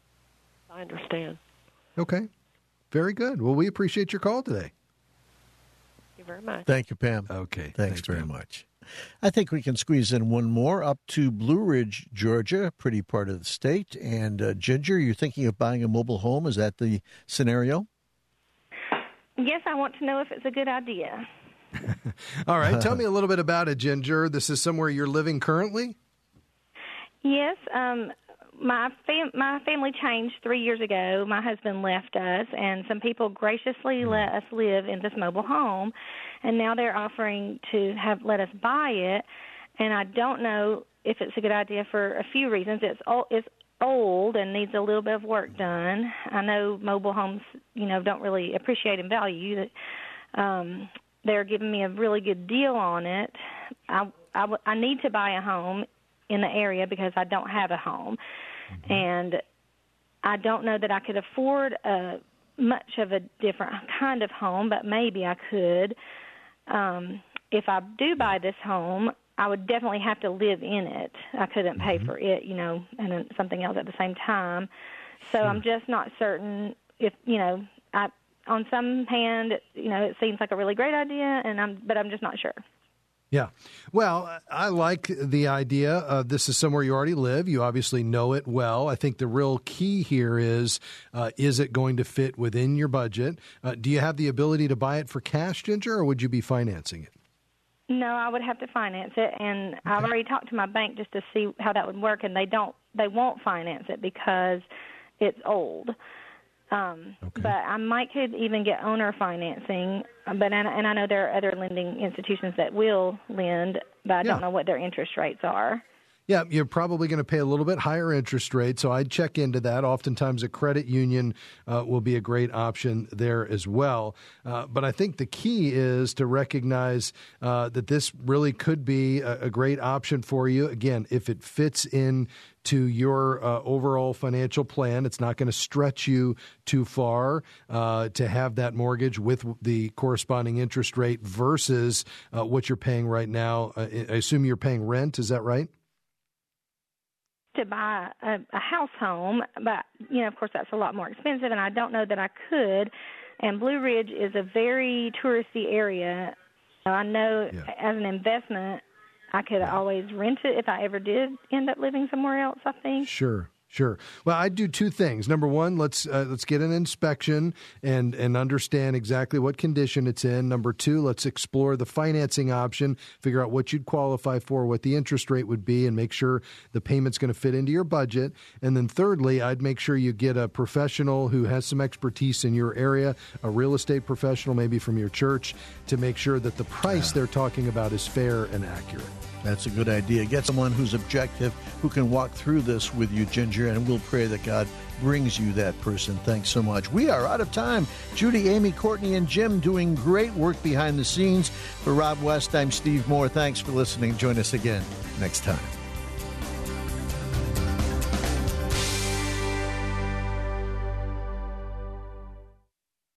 I understand. Okay. Very good. Well, we appreciate your call today. Thank you very much. Thank you, Pam. Okay. Thanks, Thanks very Pam. much. I think we can squeeze in one more up to Blue Ridge, Georgia, pretty part of the state. And uh, Ginger, you're thinking of buying a mobile home. Is that the scenario? Yes, I want to know if it's a good idea. All right. Tell me a little bit about it, Ginger. This is somewhere you're living currently? Yes. Um, my fam- my family changed three years ago. My husband left us, and some people graciously let us live in this mobile home, and now they're offering to have let us buy it. And I don't know if it's a good idea for a few reasons. It's old, it's old and needs a little bit of work done. I know mobile homes, you know, don't really appreciate and value that. Um, they're giving me a really good deal on it. I, I, I need to buy a home in the area because I don't have a home. Mm-hmm. And I don't know that I could afford a, much of a different kind of home, but maybe I could. Um, if I do buy this home, I would definitely have to live in it. I couldn't pay mm-hmm. for it, you know, and then something else at the same time. So sure. I'm just not certain if, you know, I, on some hand, you know, it seems like a really great idea, and I'm, but I'm just not sure. Yeah. Well, I like the idea of this is somewhere you already live. You obviously know it well. I think the real key here is, uh, is it going to fit within your budget? Uh, do you have the ability to buy it for cash, Ginger, or would you be financing it? No, I would have to finance it, and okay. I've already talked to my bank just to see how that would work, and they don't, they won't finance it because it's old. Um, okay. But I might could even get owner financing, but and, and I know there are other lending institutions that will lend, but I yeah. don't know what their interest rates are. Yeah, you're probably going to pay a little bit higher interest rate, so I'd check into that. Oftentimes a credit union uh, will be a great option there as well. Uh, but I think the key is to recognize uh, that this really could be a, a great option for you. Again, if it fits in to your uh, overall financial plan. It's not going to stretch you too far uh, to have that mortgage with the corresponding interest rate versus uh, what you're paying right now. Uh, I assume you're paying rent. Is that right? To buy a, a house home, but, you know, of course, that's a lot more expensive, and I don't know that I could. And Blue Ridge is a very touristy area. I know yeah. as an investment, I could yeah. always rent it if I ever did end up living somewhere else, I think. Sure. Sure. Well, I'd do two things. Number one, let's uh, let's get an inspection and, and understand exactly what condition it's in. Number two, let's explore the financing option, figure out what you'd qualify for, what the interest rate would be, and make sure the payment's going to fit into your budget. And then thirdly, I'd make sure you get a professional who has some expertise in your area, a real estate professional, maybe from your church, to make sure that the price yeah. they're talking about is fair and accurate. That's a good idea. Get someone who's objective, who can walk through this with you, Ginger, and we'll pray that God brings you that person. Thanks so much. We are out of time. Judy, Amy, Courtney, and Jim doing great work behind the scenes. For Rob West, I'm Steve Moore. Thanks for listening. Join us again next time.